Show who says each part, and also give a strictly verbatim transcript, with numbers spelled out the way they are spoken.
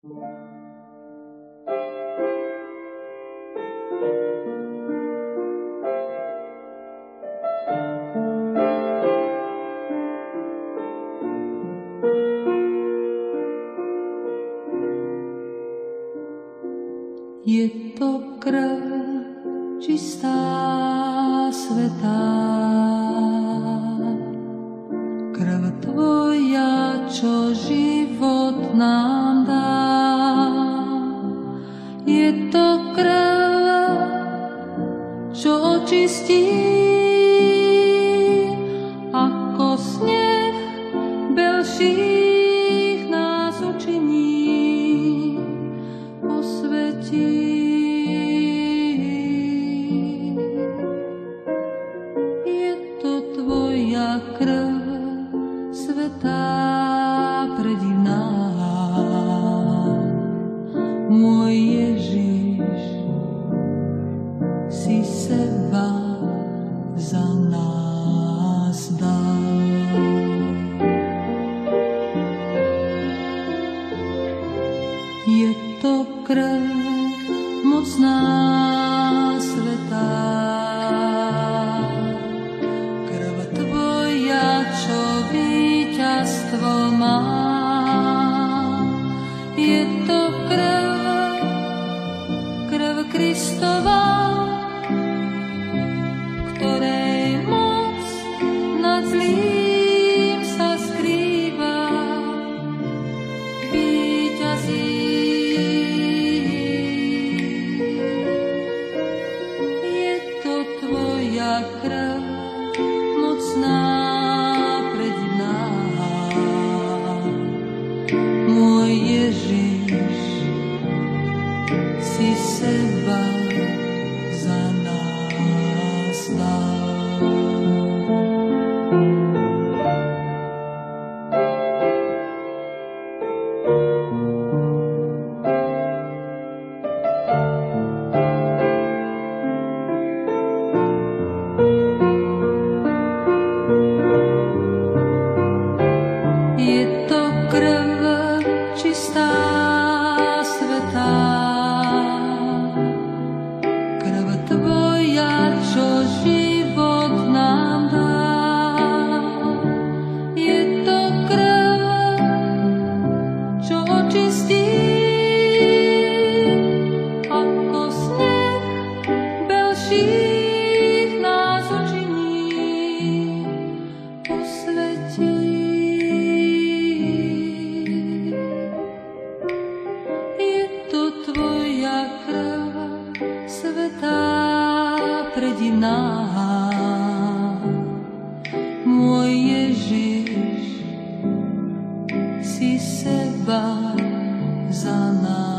Speaker 1: Je to krv čistá, svätá, krv Tvoja, čo život nám dá. Je to krv, čo očistí, ako sneh belších nás učiní, posvetí. Je to Tvoja krv, svätá, predivná, môj Ježiš, si seba za nás dal. Je to krv mocná, svätá, krv Tvoja, čo víťazstvo má. Je to krv, krv Kristova, ktorej moc nad zlým sa skrýva, víťazí. Je to Tvoja krv, mocná, predivná, môj Ježiš, si seba za nás dal. Je to krv čistá, svätá, krv Tvoja, čo život nám dá. Je to krv, čo očistí, ako sneh belších nás učiní, posvetí. Je to Tvoja krv, svätá, predivná, môj Ježiš, si seba za nás